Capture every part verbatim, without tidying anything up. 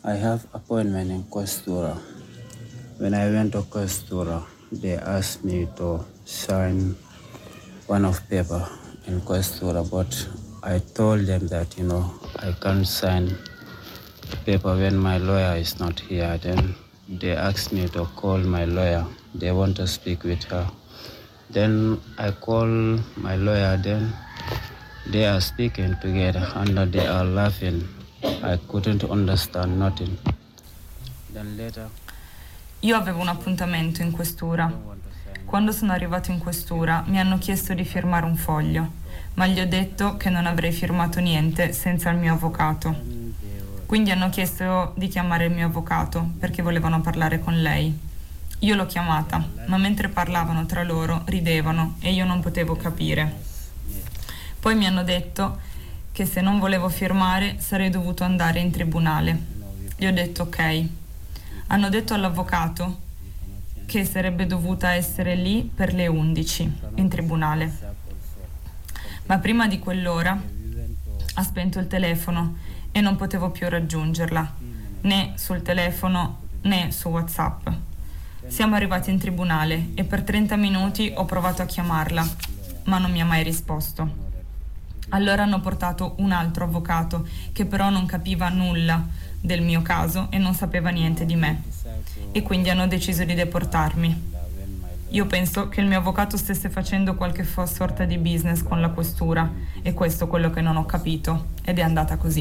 I have appointment in Questura. When I went to Questura, they asked me to sign one of paper in Questura, but I told them that, you know, I can't sign paper when my lawyer is not here. Then they asked me to call my lawyer. They want to speak with her. Then I call my lawyer, then they are speaking together and they are laughing. I couldn't understand nothing. Then later... Io avevo un appuntamento in questura. Quando sono arrivato in questura mi hanno chiesto di firmare un foglio, ma gli ho detto che non avrei firmato niente senza il mio avvocato. Quindi hanno chiesto di chiamare il mio avvocato perché volevano parlare con lei. Io l'ho chiamata, ma mentre parlavano tra loro ridevano e io non potevo capire. Poi mi hanno detto che se non volevo firmare sarei dovuto andare in tribunale. Gli ho detto ok. Hanno detto all'avvocato che sarebbe dovuta essere lì per le undici, in tribunale. Ma prima di quell'ora ha spento il telefono e non potevo più raggiungerla, né sul telefono né su WhatsApp. Siamo arrivati in tribunale e per trenta minuti ho provato a chiamarla, ma non mi ha mai risposto. Allora hanno portato un altro avvocato che però non capiva nulla del mio caso e non sapeva niente di me. E quindi hanno deciso di deportarmi. Io penso che il mio avvocato stesse facendo qualche fo- sorta di business con la questura e questo è quello che non ho capito ed è andata così.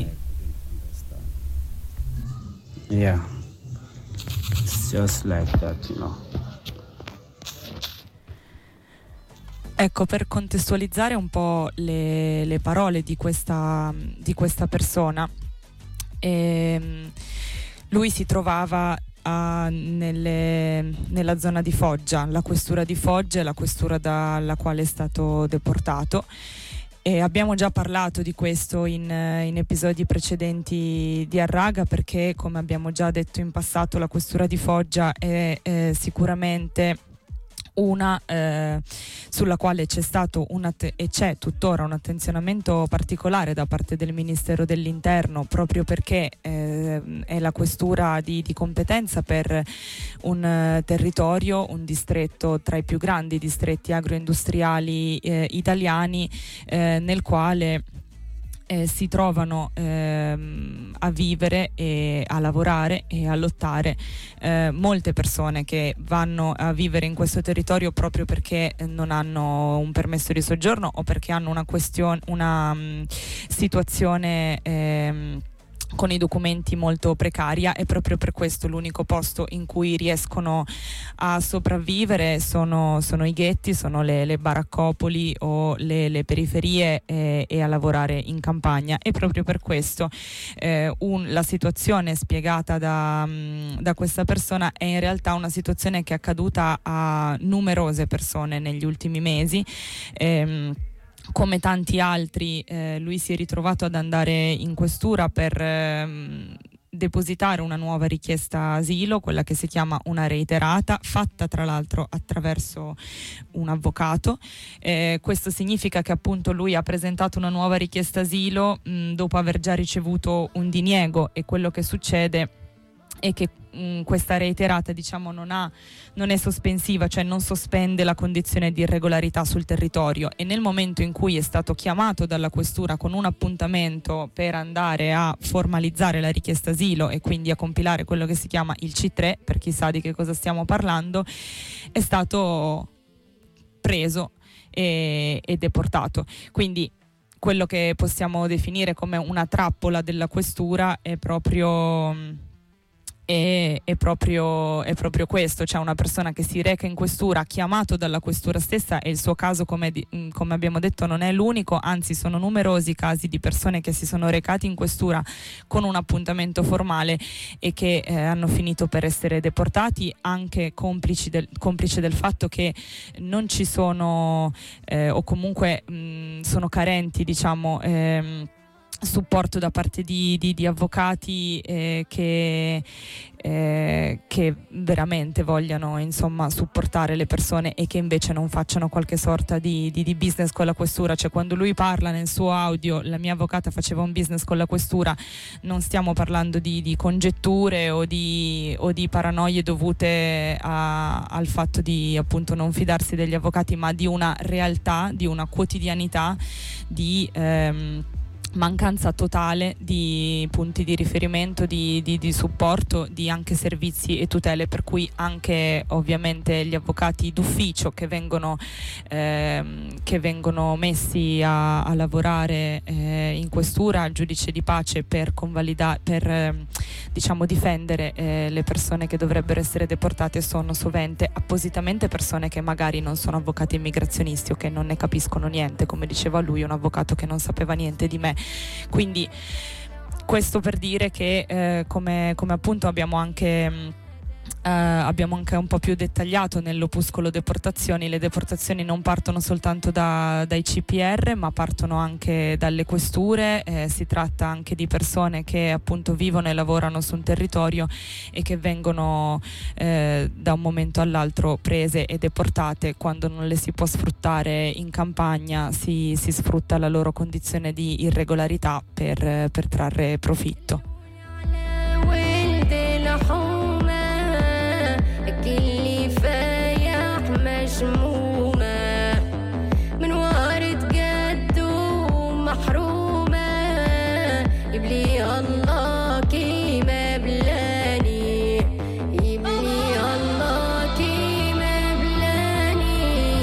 Yeah, it's just like that, you know. Ecco, per contestualizzare un po' le, le parole di questa, di questa persona, ehm, lui si trovava a, nelle, nella zona di Foggia, la questura di Foggia è la questura dalla quale è stato deportato. E abbiamo già parlato di questo in, in episodi precedenti di Arraga, perché come abbiamo già detto in passato la questura di Foggia è, è sicuramente una eh, sulla quale c'è stato un att- e c'è tuttora un attenzionamento particolare da parte del Ministero dell'Interno, proprio perché eh, è la questura di, di competenza per un uh, territorio, un distretto tra i più grandi distretti agroindustriali eh, italiani, eh, nel quale Eh, si trovano ehm, a vivere e a lavorare e a lottare eh, molte persone che vanno a vivere in questo territorio proprio perché non hanno un permesso di soggiorno o perché hanno una questione, una mh, situazione ehm, con i documenti molto precaria, e proprio per questo l'unico posto in cui riescono a sopravvivere sono, sono i ghetti, sono le, le baraccopoli o le, le periferie e, e a lavorare in campagna. E proprio per questo eh, un, la situazione spiegata da, da questa persona è in realtà una situazione che è accaduta a numerose persone negli ultimi mesi. ehm, Come tanti altri, eh, lui si è ritrovato ad andare in questura per ehm, depositare una nuova richiesta asilo, quella che si chiama una reiterata, fatta tra l'altro attraverso un avvocato. Eh, questo significa che appunto lui ha presentato una nuova richiesta asilo mh, dopo aver già ricevuto un diniego, e quello che succede è che mh, questa reiterata, diciamo, non ha non è sospensiva, cioè non sospende la condizione di irregolarità sul territorio, e nel momento in cui è stato chiamato dalla questura con un appuntamento per andare a formalizzare la richiesta asilo e quindi a compilare quello che si chiama il C tre, per chi sa di che cosa stiamo parlando, è stato preso e, e deportato. Quindi quello che possiamo definire come una trappola della questura è proprio È, è, proprio, è proprio questo. C'è una persona che si reca in questura chiamato dalla questura stessa, e il suo caso, come, di, come abbiamo detto, non è l'unico, anzi sono numerosi casi di persone che si sono recati in questura con un appuntamento formale e che eh, hanno finito per essere deportati, anche complici del, complice del fatto che non ci sono eh, o comunque mh, sono carenti, diciamo, ehm, supporto da parte di, di, di avvocati eh, che, eh, che veramente vogliano insomma supportare le persone e che invece non facciano qualche sorta di, di, di business con la questura. Cioè, quando lui parla nel suo audio la mia avvocata faceva un business con la questura, non stiamo parlando di, di congetture o di, o di paranoie dovute a, al fatto di appunto non fidarsi degli avvocati, ma di una realtà, di una quotidianità, di ehm, mancanza totale di punti di riferimento, di, di, di supporto, di anche servizi e tutele, per cui anche ovviamente gli avvocati d'ufficio che vengono, ehm, che vengono messi a, a lavorare eh, in questura al giudice di pace per convalidare, per eh, diciamo difendere eh, le persone che dovrebbero essere deportate, sono sovente appositamente persone che magari non sono avvocati immigrazionisti o che non ne capiscono niente, come diceva lui, un avvocato che non sapeva niente di me. Quindi questo per dire che eh, come, come appunto abbiamo anche mh, eh, abbiamo anche un po' più dettagliato nell'opuscolo deportazioni, le deportazioni non partono soltanto da, dai C P R, ma partono anche dalle questure. Eh, si tratta anche di persone che appunto vivono e lavorano su un territorio e che vengono eh, da un momento all'altro prese e deportate. Quando non le si può sfruttare in campagna si, si sfrutta la loro condizione di irregolarità per, per trarre profitto. من وارد قد ومحرومة يبلي الله كيما بلاني يبلي الله كيما بلاني.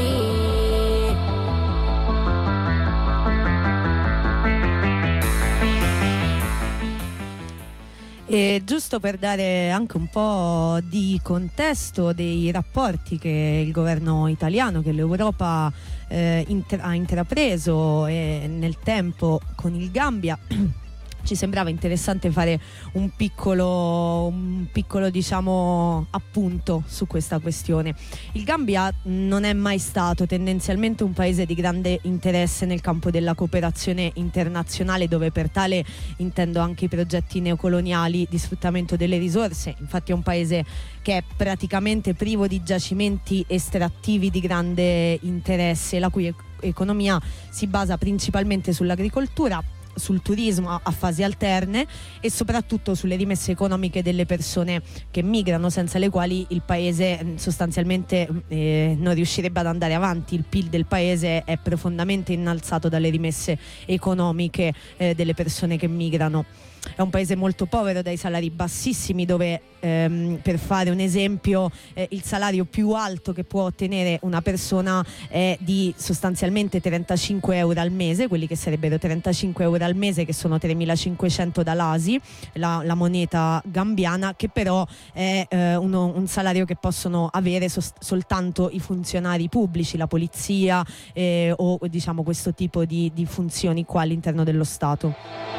E giusto per dare anche un po' di contesto dei rapporti che il governo italiano, che l'Europa eh, intra- ha intrapreso eh, nel tempo con il Gambia, ci sembrava interessante fare un piccolo, un piccolo diciamo appunto su questa questione. Il Gambia non è mai stato tendenzialmente un paese di grande interesse nel campo della cooperazione internazionale, dove per tale intendo anche i progetti neocoloniali di sfruttamento delle risorse. Infatti è un paese che è praticamente privo di giacimenti estrattivi di grande interesse, la cui economia si basa principalmente sull'agricoltura, sul turismo a fasi alterne e soprattutto sulle rimesse economiche delle persone che migrano, senza le quali il paese sostanzialmente eh, non riuscirebbe ad andare avanti. Il P I L del paese è profondamente innalzato dalle rimesse economiche eh, delle persone che migrano. È un paese molto povero, dai salari bassissimi, dove ehm, per fare un esempio eh, il salario più alto che può ottenere una persona è di sostanzialmente trentacinque euro al mese, quelli che sarebbero trentacinque euro al mese, che sono tremilacinquecento dall'A S I, la, la moneta gambiana, che però è eh, uno, un salario che possono avere sost- soltanto i funzionari pubblici, la polizia eh, o diciamo questo tipo di, di funzioni qua all'interno dello Stato.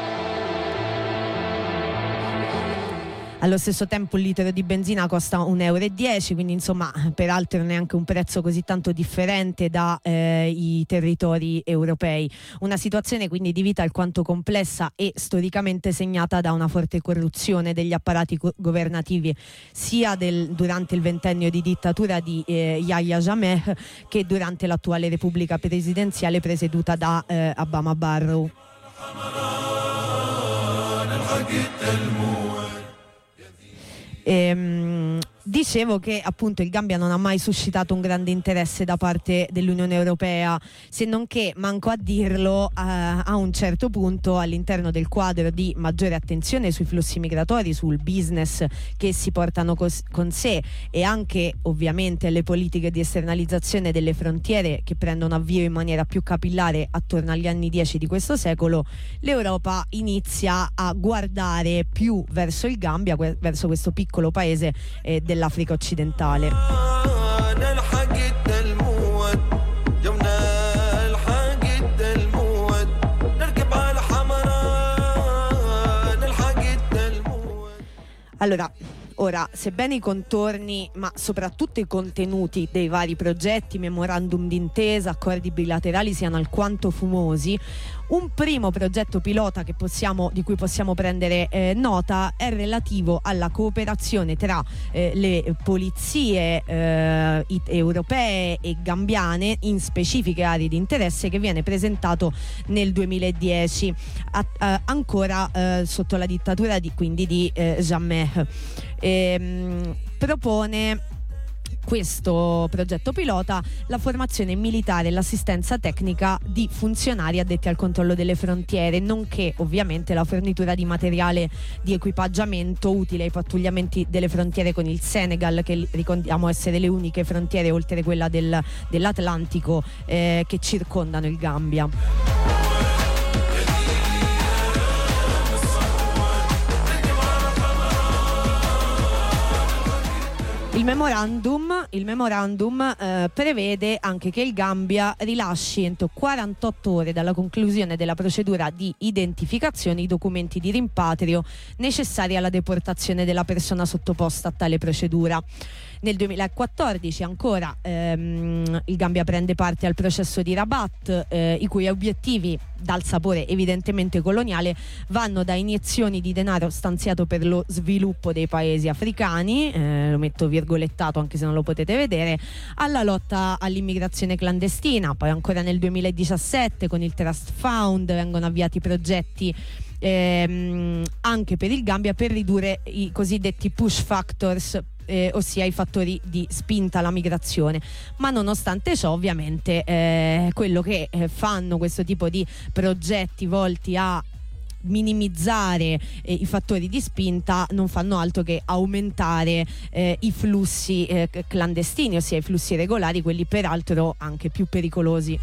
Allo stesso tempo il litro di benzina costa un euro e dieci, quindi insomma peraltro non è anche un prezzo così tanto differente dai eh, territori europei. Una situazione quindi di vita alquanto complessa e storicamente segnata da una forte corruzione degli apparati co- governativi, sia del, durante il ventennio di dittatura di eh, Yahya Jammeh che durante l'attuale repubblica presidenziale presieduta da eh, Adama Barrow. Ehm, dicevo che appunto il Gambia non ha mai suscitato un grande interesse da parte dell'Unione Europea, se non che, manco a dirlo, eh, a un certo punto all'interno del quadro di maggiore attenzione sui flussi migratori, sul business che si portano cos- con sé e anche ovviamente le politiche di esternalizzazione delle frontiere che prendono avvio in maniera più capillare attorno agli anni dieci di questo secolo, l'Europa inizia a guardare più verso il Gambia, que- verso questo piccolo paese eh, dell'Africa occidentale. Allora, Ora, sebbene i contorni, ma soprattutto i contenuti dei vari progetti, memorandum d'intesa, accordi bilaterali siano alquanto fumosi, un primo progetto pilota che possiamo, di cui possiamo prendere eh, nota è relativo alla cooperazione tra eh, le polizie eh, europee e gambiane in specifiche aree di interesse, che viene presentato nel duemiladieci, a, a, ancora eh, sotto la dittatura di, quindi di eh, Jammeh. Ehm, propone questo progetto pilota la formazione militare e l'assistenza tecnica di funzionari addetti al controllo delle frontiere, nonché ovviamente la fornitura di materiale di equipaggiamento utile ai pattugliamenti delle frontiere con il Senegal, che ricordiamo essere le uniche frontiere oltre quella del, dell'Atlantico eh, che circondano il Gambia. Il memorandum, il memorandum eh, prevede anche che il Gambia rilasci entro quarantotto ore dalla conclusione della procedura di identificazione i documenti di rimpatrio necessari alla deportazione della persona sottoposta a tale procedura. Nel duemilaquattordici ancora ehm, il Gambia prende parte al processo di Rabat, eh, i cui obiettivi, dal sapore evidentemente coloniale, vanno da iniezioni di denaro stanziato per lo sviluppo dei paesi africani, eh, lo metto virgolettato anche se non lo potete vedere, alla lotta all'immigrazione clandestina. Poi ancora nel duemiladiciassette con il Trust Fund vengono avviati progetti ehm, anche per il Gambia per ridurre i cosiddetti push factors, Eh, ossia i fattori di spinta alla migrazione. Ma nonostante ciò, ovviamente eh, quello che eh, fanno questo tipo di progetti volti a minimizzare eh, i fattori di spinta non fanno altro che aumentare eh, i flussi eh, clandestini, ossia i flussi regolari, quelli peraltro anche più pericolosi.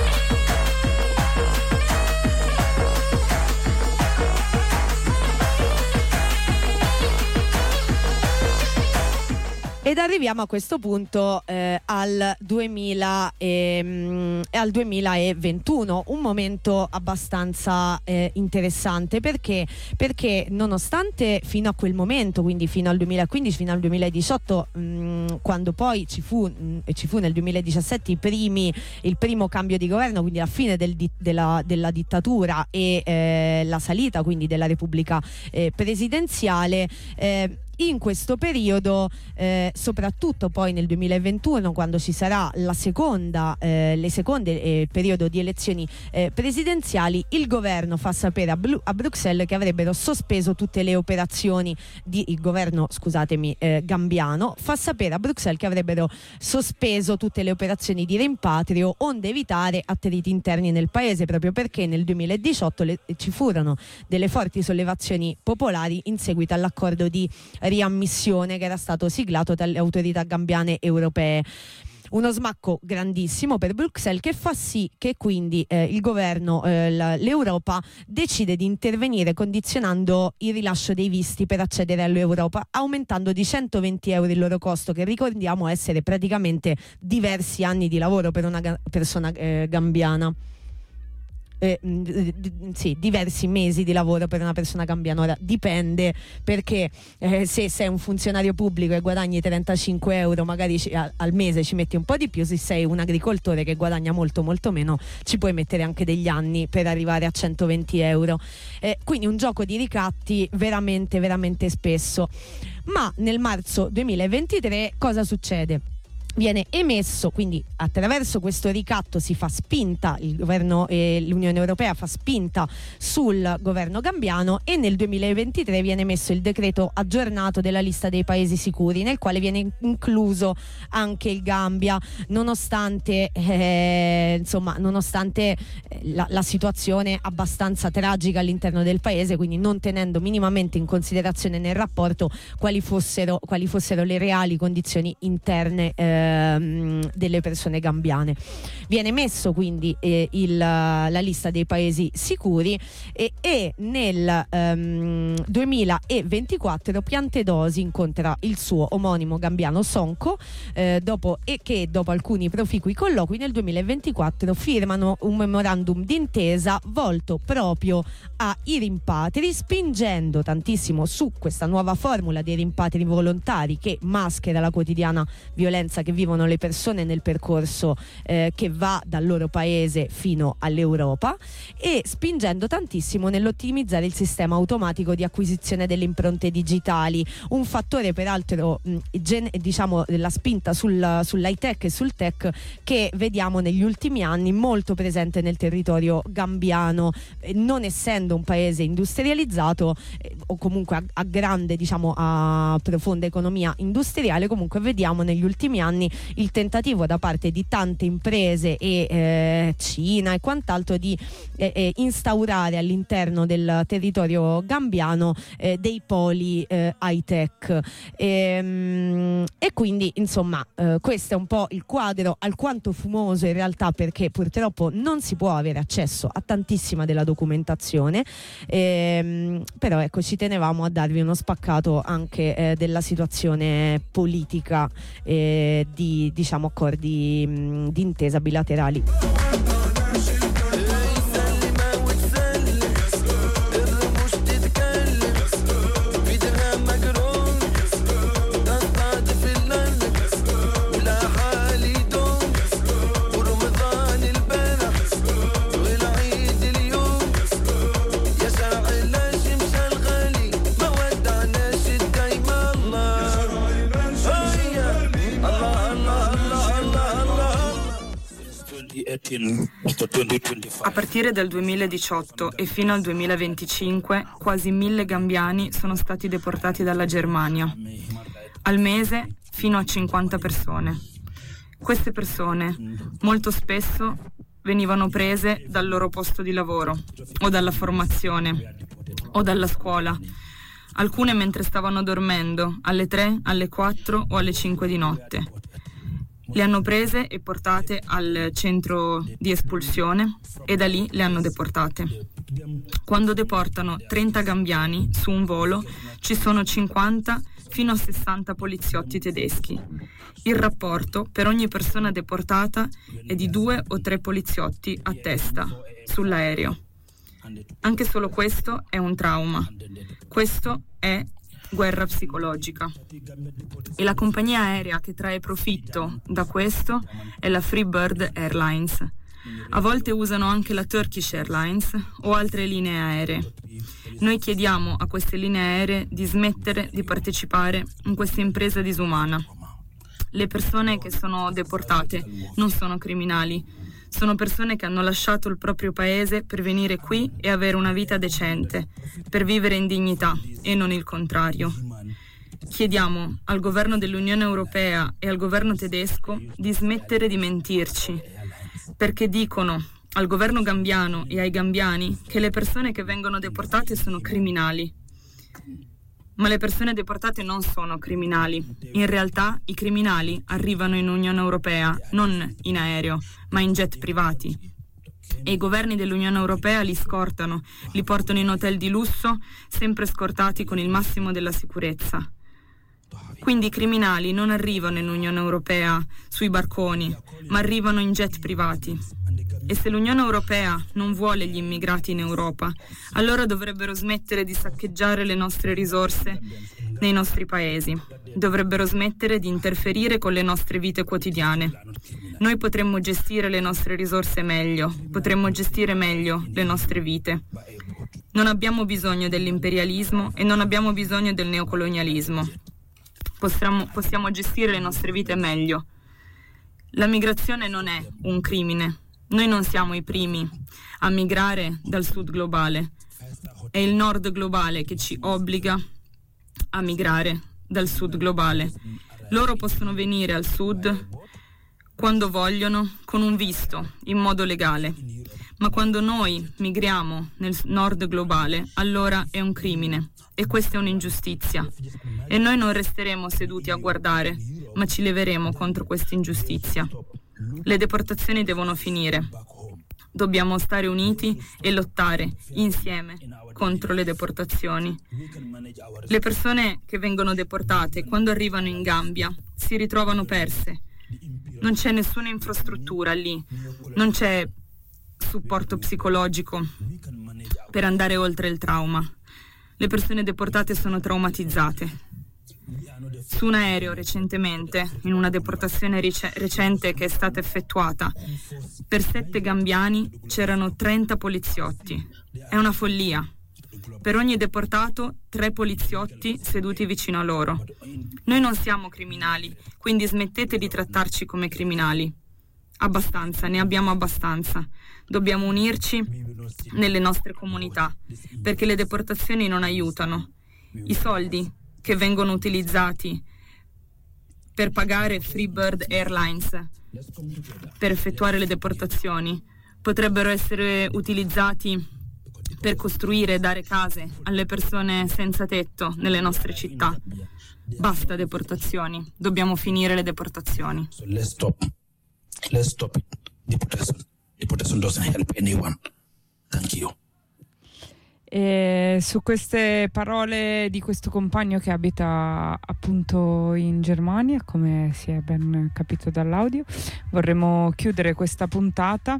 Ed arriviamo a questo punto eh, al, duemila e, mh, al duemilaventuno, un momento abbastanza eh, interessante perché, perché nonostante fino a quel momento, quindi fino al duemilaquindici, fino al duemiladiciotto, mh, quando poi ci fu, mh, ci fu nel duemiladiciassette i primi, il primo cambio di governo, quindi la fine del di, della, della dittatura e eh, la salita quindi della Repubblica eh, presidenziale, eh, in questo periodo, eh, soprattutto poi nel duemilaventuno, quando ci sarà la seconda, eh, le seconde eh, periodo di elezioni eh, presidenziali, il governo fa sapere a, Bru- a Bruxelles che avrebbero sospeso tutte le operazioni di il governo, scusatemi, eh, gambiano, fa sapere a Bruxelles che avrebbero sospeso tutte le operazioni di rimpatrio onde evitare attriti interni nel paese, proprio perché nel duemiladiciotto le, ci furono delle forti sollevazioni popolari in seguito all'accordo di riammissione che era stato siglato dalle autorità gambiane europee. Uno smacco grandissimo per Bruxelles, che fa sì che quindi eh, il governo, eh, l'Europa decide di intervenire condizionando il rilascio dei visti per accedere all'Europa, aumentando di centoventi euro il loro costo, che ricordiamo essere praticamente diversi anni di lavoro per una ga- persona eh, gambiana. Eh, d- d- sì, diversi mesi di lavoro per una persona gambiana. Ora dipende, perché eh, se sei un funzionario pubblico e guadagni trentacinque euro magari ci, a, al mese ci metti un po' di più, se sei un agricoltore che guadagna molto molto meno ci puoi mettere anche degli anni per arrivare a centoventi euro, eh, quindi un gioco di ricatti veramente veramente spesso. Ma nel marzo duemilaventitré cosa succede? Viene emesso, quindi attraverso questo ricatto si fa spinta, il governo e l'Unione Europea fa spinta sul governo gambiano, e nel duemilaventitré viene emesso il decreto aggiornato della lista dei paesi sicuri, nel quale viene incluso anche il Gambia, nonostante eh, insomma nonostante la, la situazione abbastanza tragica all'interno del paese, quindi non tenendo minimamente in considerazione nel rapporto quali fossero, quali fossero le reali condizioni interne eh, ehm, delle persone gambiane. Viene messo quindi eh, il, la lista dei paesi sicuri e, e nel ehm, duemilaventiquattro Piantedosi incontra il suo omonimo gambiano Sonko eh, dopo, e che dopo alcuni proficui colloqui nel duemilaventiquattro firmano un memorandum d'intesa volto proprio ai rimpatri, spingendo tantissimo su questa nuova formula dei rimpatri volontari che maschera la quotidiana violenza che vivono le persone nel percorso eh, che va dal loro paese fino all'Europa, e spingendo tantissimo nell'ottimizzare il sistema automatico di acquisizione delle impronte digitali, un fattore peraltro mh, gen- diciamo la spinta sul, sull'high tech e sul tech che vediamo negli ultimi anni molto presente nel territorio gambiano, eh, non essendo un paese industrializzato eh, o comunque a, a grande, diciamo a profonda economia industriale. Comunque vediamo negli ultimi anni il tentativo da parte di tante imprese e eh, Cina e quant'altro di eh, eh, instaurare all'interno del territorio gambiano eh, dei poli eh, high tech e, mh, e quindi insomma eh, questo è un po' il quadro alquanto fumoso in realtà, perché purtroppo non si può avere accesso a tantissima della documentazione, ehm, però ecco, ci tenevamo a darvi uno spaccato anche eh, della situazione politica eh, di diciamo accordi mh, di intesa bilaterali. A partire dal duemiladiciotto e fino al duemilaventicinque quasi mille gambiani sono stati deportati dalla Germania. Al mese fino a cinquanta persone. Queste persone molto spesso venivano prese dal loro posto di lavoro o dalla formazione o dalla scuola. Alcune mentre stavano dormendo, alle tre, alle quattro o alle cinque di notte. Le hanno prese e portate al centro di espulsione e da lì le hanno deportate. Quando deportano trenta gambiani su un volo, ci sono cinquanta fino a sessanta poliziotti tedeschi. Il rapporto per ogni persona deportata è di due o tre poliziotti a testa sull'aereo. Anche solo questo è un trauma. Questo è guerra psicologica. E la compagnia aerea che trae profitto da questo è la Freebird Airlines. A volte usano anche la Turkish Airlines o altre linee aeree. Noi chiediamo a queste linee aeree di smettere di partecipare in questa impresa disumana. Le persone che sono deportate non sono criminali, sono persone che hanno lasciato il proprio paese per venire qui e avere una vita decente, per vivere in dignità e non il contrario. Chiediamo al governo dell'Unione Europea e al governo tedesco di smettere di mentirci, perché dicono al governo gambiano e ai gambiani che le persone che vengono deportate sono criminali. Ma le persone deportate non sono criminali. In realtà i criminali arrivano in Unione Europea non in aereo, ma in jet privati. E i governi dell'Unione Europea li scortano, li portano in hotel di lusso, sempre scortati con il massimo della sicurezza. Quindi i criminali non arrivano in Unione Europea sui barconi, ma arrivano in jet privati. E se l'Unione Europea non vuole gli immigrati in Europa, allora dovrebbero smettere di saccheggiare le nostre risorse nei nostri paesi. Dovrebbero smettere di interferire con le nostre vite quotidiane. Noi potremmo gestire le nostre risorse meglio, potremmo gestire meglio le nostre vite. Non abbiamo bisogno dell'imperialismo e non abbiamo bisogno del neocolonialismo. Possiamo, possiamo gestire le nostre vite meglio. La migrazione non è un crimine. Noi non siamo i primi a migrare dal sud globale. È il nord globale che ci obbliga a migrare dal sud globale. Loro possono venire al sud quando vogliono, con un visto, in modo legale. Ma quando noi migriamo nel nord globale, allora è un crimine. E questa è un'ingiustizia. E noi non resteremo seduti a guardare, ma ci leveremo contro questa ingiustizia. Le deportazioni devono finire. Dobbiamo stare uniti e lottare insieme contro le deportazioni. Le persone che vengono deportate, quando arrivano in Gambia, si ritrovano perse. Non c'è nessuna infrastruttura lì, non c'è supporto psicologico per andare oltre il trauma. Le persone deportate sono traumatizzate. Su un aereo recentemente, in una deportazione rec- recente che è stata effettuata, per sette gambiani c'erano trenta poliziotti. È una follia. Per ogni deportato, tre poliziotti seduti vicino a loro. Noi non siamo criminali, quindi smettete di trattarci come criminali. Abbastanza, ne abbiamo abbastanza. Dobbiamo unirci nelle nostre comunità, perché le deportazioni non aiutano. I soldi che vengono utilizzati per pagare Freebird Airlines per effettuare le deportazioni potrebbero essere utilizzati per costruire e dare case alle persone senza tetto nelle nostre città. Basta deportazioni, dobbiamo finire le deportazioni. So let's stop. Let's stop it. Deportation. Deportation doesn't help anyone. Thank you. E su queste parole di questo compagno che abita appunto in Germania, come si è ben capito dall'audio, vorremmo chiudere questa puntata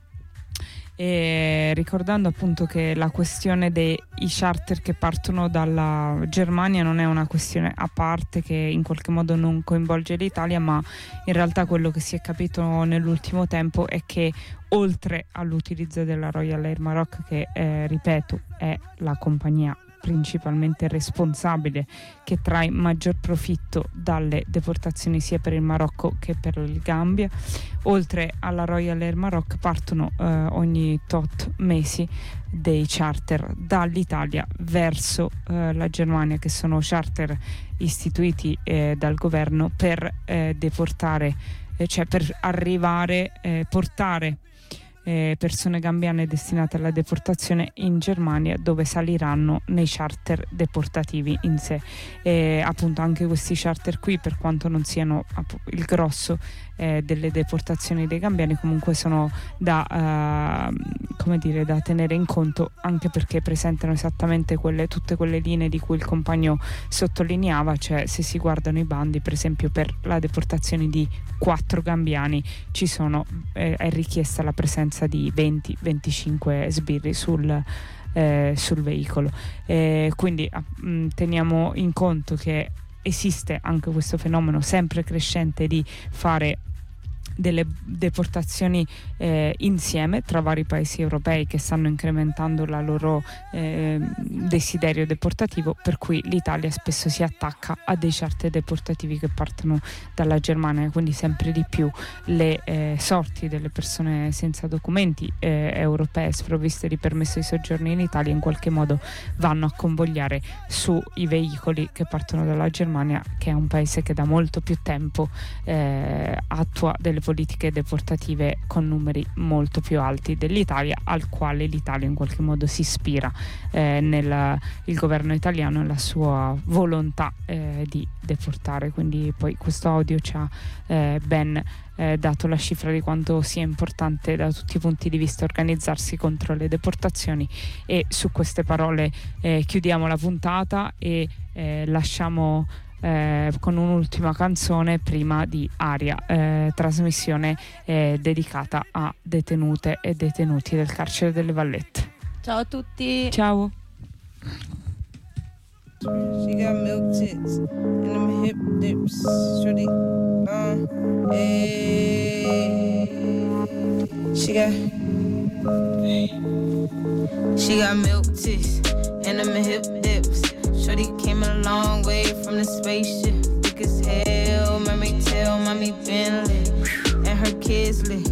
e ricordando appunto che la questione dei charter che partono dalla Germania non è una questione a parte che in qualche modo non coinvolge l'Italia, ma in realtà quello che si è capito nell'ultimo tempo è che oltre all'utilizzo della Royal Air Maroc, che eh, ripeto è la compagnia principalmente responsabile che trae maggior profitto dalle deportazioni sia per il Marocco che per il Gambia, oltre alla Royal Air Maroc partono eh, ogni tot mesi dei charter dall'Italia verso eh, la Germania, che sono charter istituiti eh, dal governo per eh, deportare, eh, cioè per arrivare, eh, portare Eh, persone gambiane destinate alla deportazione in Germania, dove saliranno nei charter deportativi in sé. E appunto anche questi charter qui, per quanto non siano appunto, il grosso eh, delle deportazioni dei gambiani, comunque sono da eh, come dire da tenere in conto, anche perché presentano esattamente quelle, tutte quelle linee di cui il compagno sottolineava, cioè se si guardano i bandi, per esempio per la deportazione di quattro gambiani ci sono eh, è richiesta la presenza di venti venticinque sbirri sul, eh, sul veicolo, eh, quindi mh, teniamo in conto che esiste anche questo fenomeno sempre crescente di fare delle deportazioni eh, insieme tra vari paesi europei che stanno incrementando la loro eh, desiderio deportativo, per cui l'Italia spesso si attacca a dei charter deportativi che partono dalla Germania, quindi sempre di più le eh, sorti delle persone senza documenti eh, europee sprovviste di permesso di soggiorno in Italia in qualche modo vanno a convogliare sui veicoli che partono dalla Germania, che è un paese che da molto più tempo eh, attua delle politiche deportative con numeri molto più alti dell'Italia, al quale l'Italia in qualche modo si ispira eh, nel il governo italiano e la sua volontà eh, di deportare. Quindi poi questo audio ci ha eh, ben eh, dato la cifra di quanto sia importante da tutti i punti di vista organizzarsi contro le deportazioni, e su queste parole eh, chiudiamo la puntata e eh, lasciamo Eh, con un'ultima canzone prima di Aria, eh, trasmissione eh, dedicata a detenute e detenuti del carcere delle Vallette. Ciao a tutti. Ciao. She got milk tits and them hip dips. Shorty, uh, hey. She got, she got milk tits and them hip dips. Shorty came a long way from the spaceship. Thick as hell, mommy tell, mommy been lit, and her kids lit.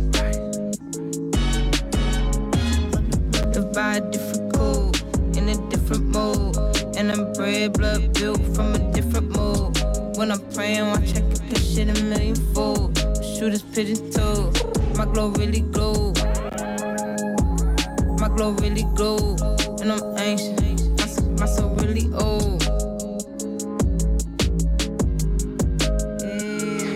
Live by a different code, in a different mode, and I'm bred, blood built from a different mold. When I'm praying, watch I can put shit a million fold. Shooters pigeon toes, my glow really glow. My glow really glow, and I'm anxious. My soul really old. Yeah.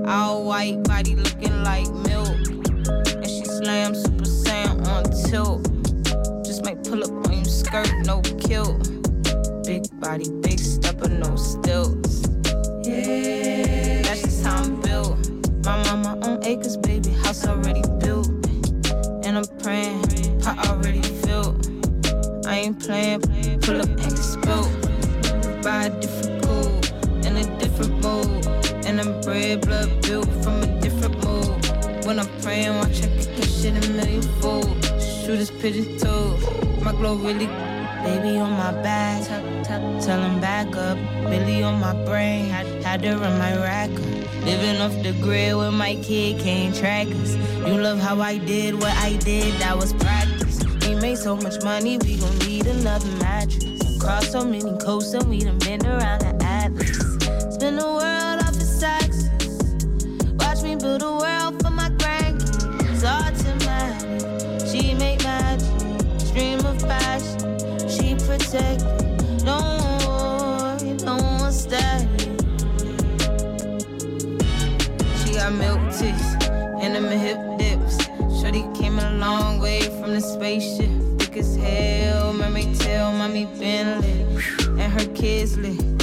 All white body looking like milk. And she slam Super Saiyan on tilt. Just might pull up on you, skirt, no kilt. Big body, big stepper, no stilts. Yeah, that's just how I'm built. My mama on acres, baby, house already built. And I'm praying, pot already filled. I ain't playing, pull up and spilt. By a different code, in a different mode. And I'm bred, blood built from a different mold. When I'm praying, watch I kick this shit a million fold. Shoot his pigeon toes, my glow really. Baby on my back, tell, tell, tell him back up. Billy on my brain, had, had to run my rack up. Living off the grid with my kid, can't track us. You love how I did what I did, that was practice. We made so much money, we gon' need another mattress. Crossed so many coasts and we done been around the atlas. Spin the world off its axis. Watch me build a world for my grandkids. Automatic, she make magic. Stream of passion, she protect. Don't worry, no one steady. She got milk teeth and them hip dips. Shorty came a long way from the spaceship. Thick as hell, mermaid tail, mommy been lit. And her kids lit.